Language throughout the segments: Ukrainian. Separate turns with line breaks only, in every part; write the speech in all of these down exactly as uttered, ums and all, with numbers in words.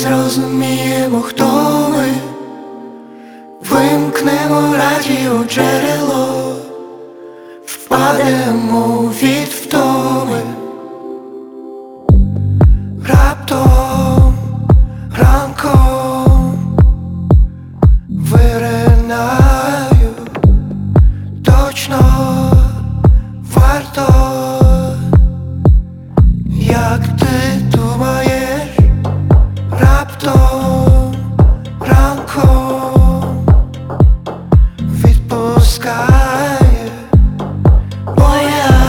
зрозуміємо, хто ми, вимкнемо радіоджерело, впадемо від втоми. Раптом ранком виринаю, точно варто. Як ти думаєш, раптом ранком відпускає, бо я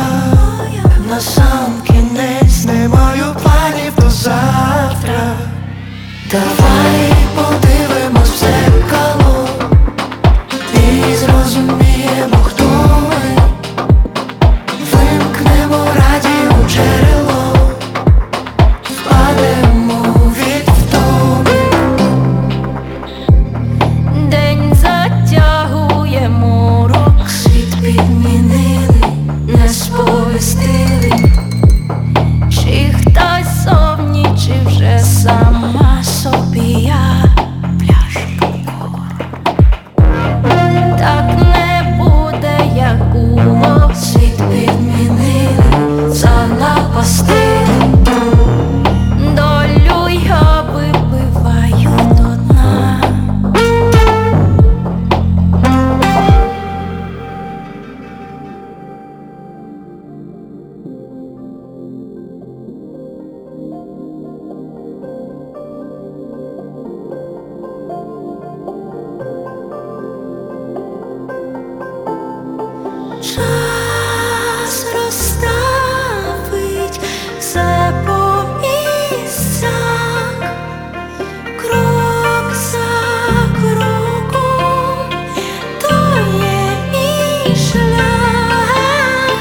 насамкінець не маю планів до завтра. Давай подивимось в дзеркало і зрозуміємо, хто ми, вимкнемо радіоджерело, впадемо від втоми.
День затягує морок, світ підмінили, не сповістили, чи хтось зовні, чи вже сама собі я пляшку кору. Так не буде, як було, світ підмінили, занапастили, долю я випиваю до дна. Час розставить все по місцях, крок за кроком, то є мій шлях.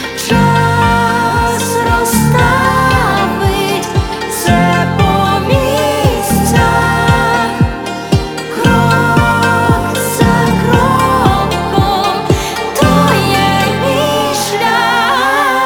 Час розставить все по місцях, крок за кроком, то є мій шлях.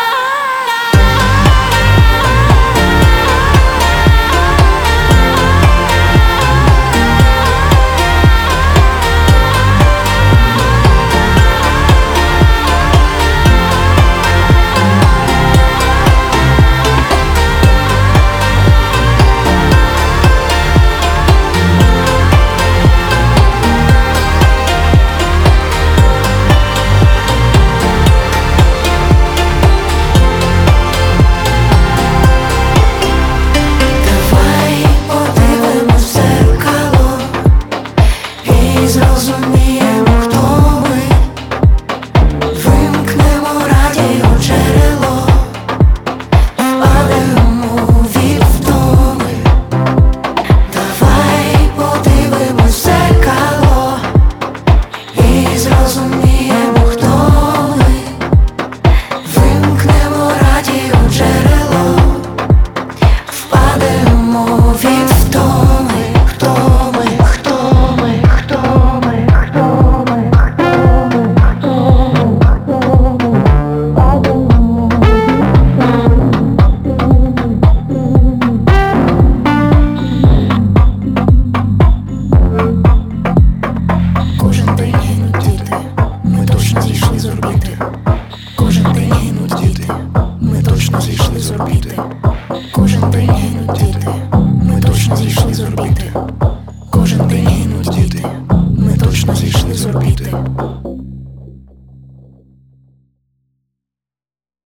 Давай подивимось в дзеркало і зрозуміємо, хто ми, вимкнемо радіоджерело, впадемо від втоми. Давай подивимось в дзеркало і зрозуміємо, хто ми, вимкнемо радіоджерело, впадемо від втоми. Хто ми, хто ми, хто ми, хто ми, хто ми, хто ми, впадемо
Кожен день гинуть діти, ми точно зійшли з орбіти. Кожен день гинуть діти, ми точно зійшли з орбіти. Кожен день гинуть діти, ми точно зійшли з орбіти. Кожен день гинуть діти, ми точно зійшли з орбіти.